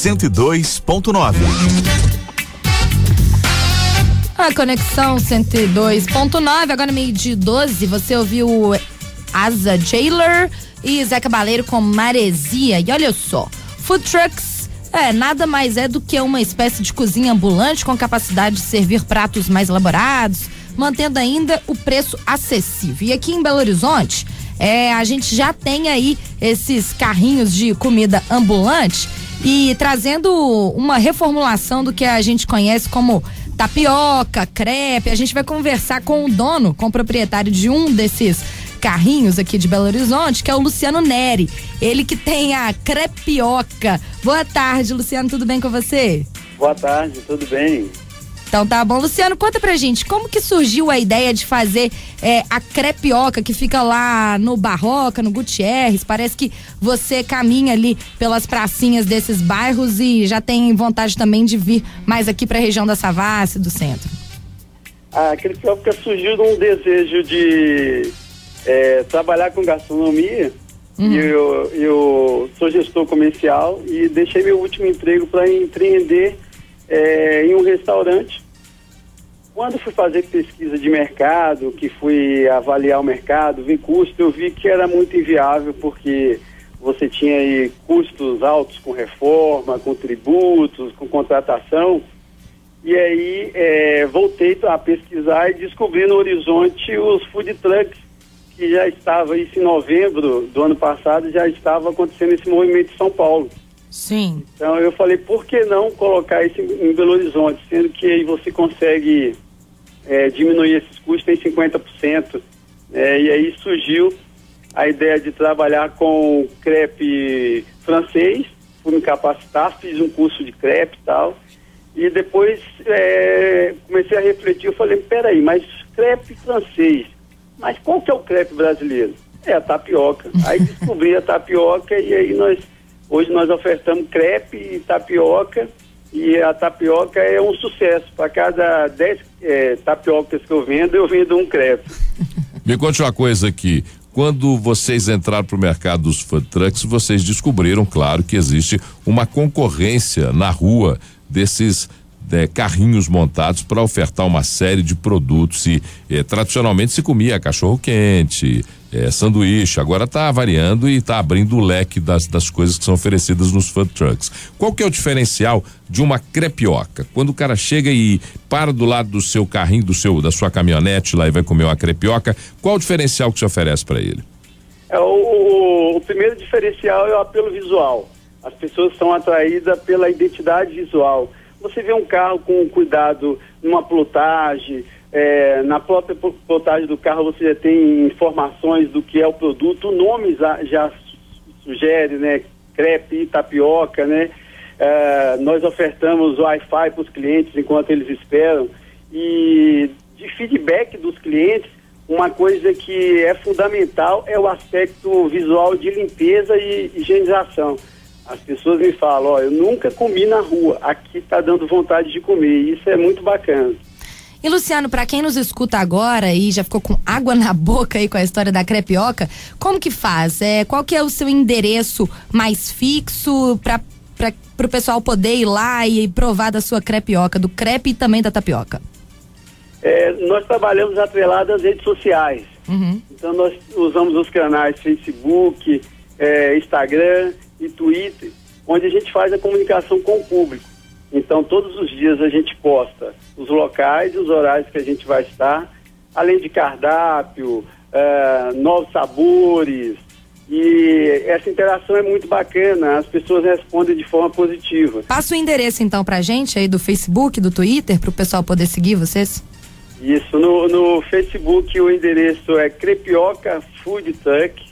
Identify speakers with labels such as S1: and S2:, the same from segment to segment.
S1: 102.9.
S2: A Conexão 102.9, agora 12:12, você ouviu Asa Jailer e Zé Cabaleiro com Maresia. E olha só, food trucks nada mais é do que uma espécie de cozinha ambulante com capacidade de servir pratos mais elaborados, mantendo ainda o preço acessível. E aqui em Belo Horizonte, a gente já tem aí esses carrinhos de comida ambulante e trazendo uma reformulação do que a gente conhece como tapioca, crepe. A gente vai conversar com o dono, com o proprietário de um desses carrinhos aqui de Belo Horizonte, que é o Luciano Neri. Ele que tem a crepioca. Boa tarde, Luciano, tudo bem com você?
S3: Boa tarde, tudo bem.
S2: Então tá bom. Luciano, conta pra gente, como que surgiu a ideia de fazer a crepioca que fica lá no Barroca, no Gutierrez? Parece que você caminha ali pelas pracinhas desses bairros e já tem vontade também de vir mais aqui pra região da Savassi, do centro.
S3: A crepioca surgiu de um desejo de trabalhar com gastronomia. Eu sou gestor comercial e deixei meu último emprego para empreender em um restaurante. Quando fui fazer pesquisa de mercado, que fui avaliar o mercado, vi custo, eu vi que era muito inviável, porque você tinha aí custos altos com reforma, com tributos, com contratação. E aí voltei a pesquisar e descobri no horizonte os food trucks, que já estava, isso em novembro do ano passado, já estava acontecendo esse movimento em São Paulo.
S2: Sim.
S3: Então eu falei, por que não colocar isso em Belo Horizonte, sendo que aí você consegue diminuir esses custos em 50%. E aí surgiu a ideia de trabalhar com crepe francês, fui me capacitar, fiz um curso de crepe e tal, e depois comecei a refletir, eu falei, peraí, mas crepe francês, mas qual que é o crepe brasileiro? É a tapioca. Aí descobri a tapioca e aí hoje nós ofertamos crepe e tapioca, e a tapioca é um sucesso. Para cada 10 tapiocas que eu vendo um crepe.
S4: Me conte uma coisa aqui. Quando vocês entraram para o mercado dos food trucks, vocês descobriram, claro, que existe uma concorrência na rua desses carrinhos montados para ofertar uma série de produtos. E tradicionalmente se comia cachorro quente, sanduíche, agora está variando e está abrindo o leque das coisas que são oferecidas nos food trucks. Qual que é o diferencial de uma crepioca? Quando o cara chega e para do lado do seu carrinho, da sua caminhonete lá e vai comer uma crepioca, qual o diferencial que você oferece para ele?
S3: O primeiro diferencial é o apelo visual. As pessoas são atraídas pela identidade visual. Você vê um carro com cuidado numa plotagem, na própria plotagem do carro você já tem informações do que é o produto, o nome já sugere, né? Crepe e tapioca, né? Nós ofertamos Wi-Fi para os clientes enquanto eles esperam, e de feedback dos clientes, uma coisa que é fundamental é o aspecto visual de limpeza e higienização. As pessoas me falam, eu nunca comi na rua, aqui está dando vontade de comer, e isso é muito bacana.
S2: E Luciano, para quem nos escuta agora e já ficou com água na boca aí com a história da crepioca, como que faz? Qual que é o seu endereço mais fixo para o pessoal poder ir lá e provar da sua crepioca, do crepe e também da tapioca?
S3: Nós trabalhamos atrelado às redes sociais. Então nós usamos os canais Facebook, Instagram e Twitter, onde a gente faz a comunicação com o público. Então todos os dias a gente posta os locais e os horários que a gente vai estar, além de cardápio, novos sabores, e essa interação é muito bacana, as pessoas respondem de forma positiva.
S2: Passa o endereço então pra gente aí do Facebook, do Twitter, pro pessoal poder seguir vocês.
S3: Isso, no Facebook o endereço é Crepioca Food Truck.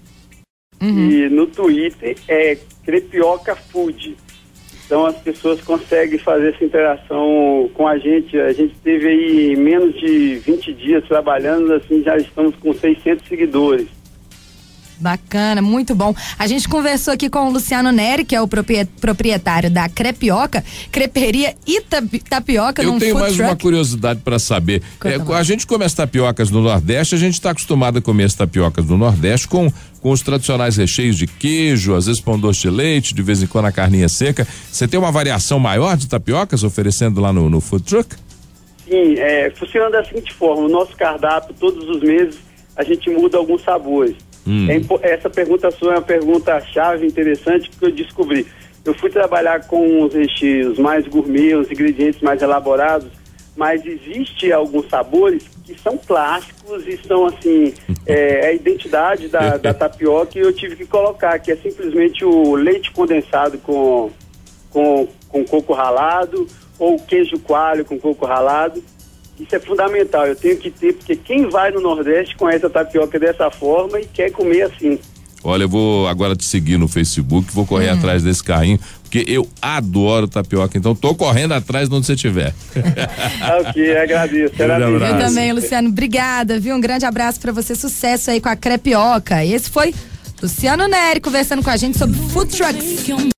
S3: E no Twitter é Crepioca Food. Então as pessoas conseguem fazer essa interação com a gente. A gente teve aí menos de 20 dias trabalhando, assim, já estamos com 600 seguidores.
S2: Bacana, muito bom. A gente conversou aqui com o Luciano Neri, que é o proprietário da Crepioca, Creperia e Tapioca.
S4: Eu tenho mais uma curiosidade para saber. A gente come as tapiocas no Nordeste, a gente está acostumado a comer as tapiocas do Nordeste com os tradicionais recheios de queijo, às vezes pão doce de leite, de vez em quando a carninha seca. Você tem uma variação maior de tapiocas oferecendo lá no food truck?
S3: Sim, funciona da seguinte forma: o nosso cardápio, todos os meses, a gente muda alguns sabores. Essa pergunta sua é uma pergunta-chave interessante, porque eu descobri. Eu fui trabalhar com os recheios mais gourmet, os ingredientes mais elaborados, mas existe alguns sabores que são clássicos e são assim, a identidade da tapioca, e eu tive que colocar, que é simplesmente o leite condensado com coco ralado, ou queijo coalho com coco ralado. Isso é fundamental, eu tenho que ter, porque quem vai no Nordeste conhece a tapioca dessa forma e quer comer assim.
S4: Olha, eu vou agora te seguir no Facebook, vou correr atrás desse carrinho, porque eu adoro tapioca, então tô correndo atrás de onde você estiver.
S3: Ok, agradeço.
S2: Eu também, Luciano, obrigada, viu? Um grande abraço pra você, sucesso aí com a Crepioca. Esse foi Luciano Neri conversando com a gente sobre food trucks.